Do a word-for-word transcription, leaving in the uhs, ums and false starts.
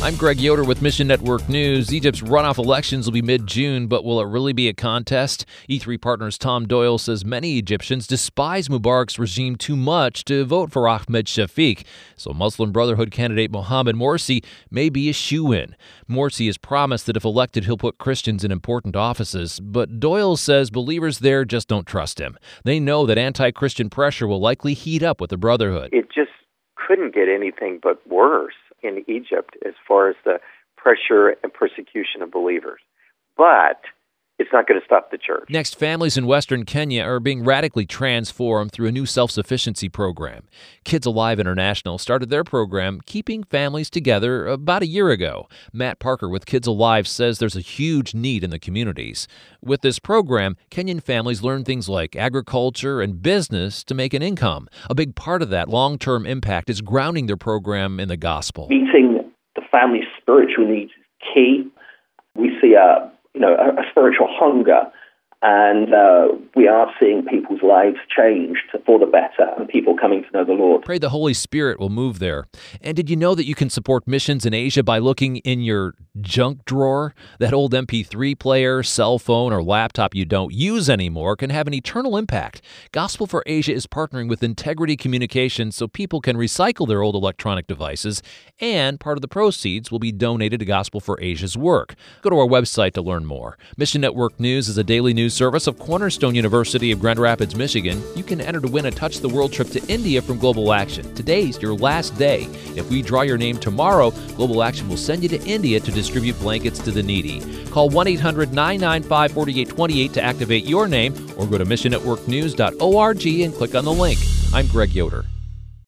I'm Greg Yoder with Mission Network News. Egypt's runoff elections will be mid-June, but will it really be a contest? E three Partners' Tom Doyle says many Egyptians despise Mubarak's regime too much to vote for Ahmed Shafiq. So Muslim Brotherhood candidate Mohamed Morsi may be a shoo-in. Morsi has promised that if elected, he'll put Christians in important offices. But Doyle says believers there just don't trust him. They know that anti-Christian pressure will likely heat up with the Brotherhood. It just couldn't get anything but worse in Egypt as far as the pressure and persecution of believers. But it's not going to stop the church. Next, families in Western Kenya are being radically transformed through a new self-sufficiency program. Kids Alive International started their program keeping families together about a year ago. Matt Parker with Kids Alive says there's a huge need in the communities. With this program, Kenyan families learn things like agriculture and business to make an income. A big part of that long-term impact is grounding their program in the gospel. Meeting the family's spiritual needs is key. We see a you know, a, a spiritual hunger, and uh, we are seeing people's lives changed for the better and people coming to know the Lord. Pray the Holy Spirit will move there. And did you know that you can support missions in Asia by looking in your junk drawer? That old M P three player, cell phone, or laptop you don't use anymore can have an eternal impact. Gospel for Asia is partnering with Integrity Communications so people can recycle their old electronic devices, and part of the proceeds will be donated to Gospel for Asia's work. Go to our website to learn more. Mission Network News is a daily news service of Cornerstone University of Grand Rapids, Michigan. You can enter to win a Touch the World trip to India from Global Action. Today's your last day. If we draw your name tomorrow, Global Action will send you to India to distribute blankets to the needy. Call one eight hundred nine nine five four eight two eight to activate your name, or go to mission network news dot org and click on the link. I'm Greg Yoder.